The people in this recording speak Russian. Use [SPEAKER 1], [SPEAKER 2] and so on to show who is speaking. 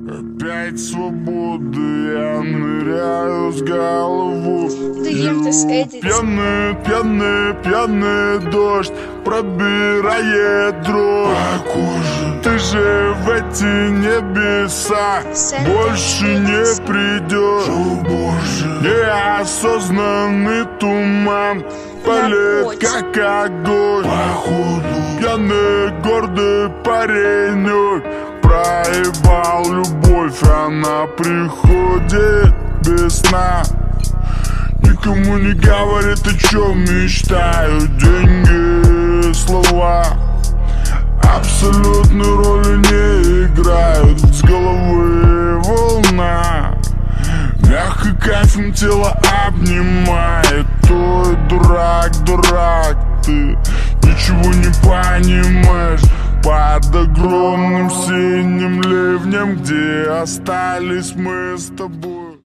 [SPEAKER 1] Опять свободы, я ныряю с голову. Пьяный, пьяный, пьяный дождь пробирает дрожь по коже. Ты же в эти небеса больше не придешь. О, Боже. Неосознанный туман палит, как огонь. Походу пьяный гордый паренек проебал любовь, она приходит без сна. Никому не говорит, о чем мечтаю. Деньги, слова абсолютной роли не играют. С головы волна мягко кайфом тело обнимает. Ой, дурак, дурак, ты ничего не понимаешь. Под огромным синим ливнем, где остались мы с тобой.